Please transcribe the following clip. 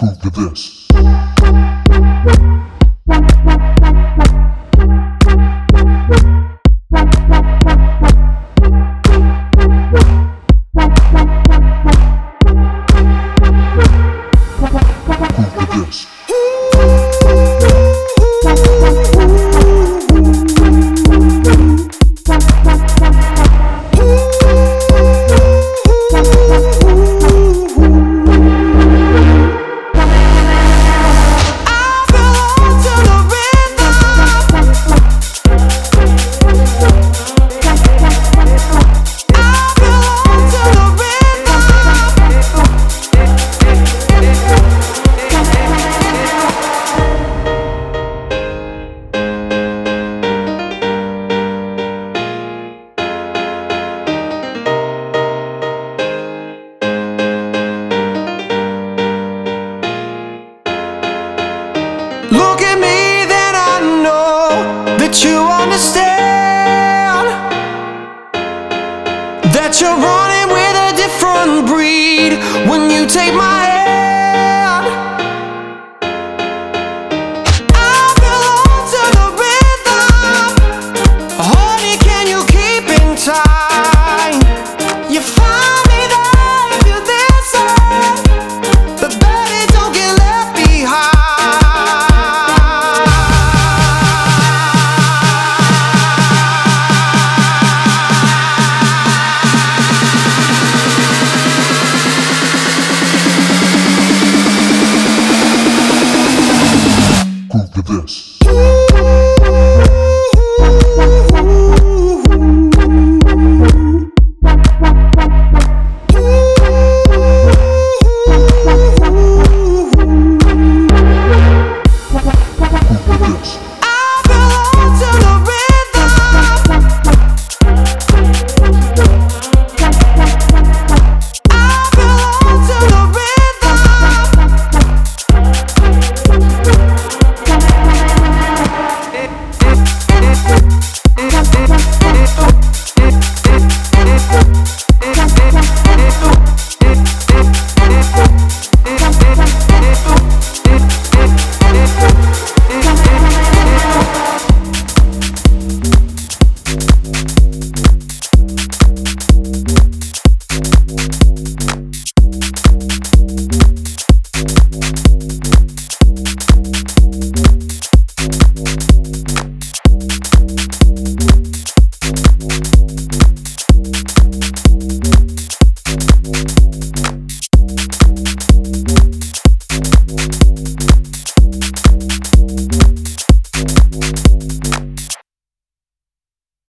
Groove to this. Look at me, then I know that you understand that you're running with a different breed when you take my hand. I belong to the rhythm. Honey, can you keep in time? You find me there if you're this side, but baby, don't get left behind. Groove to this.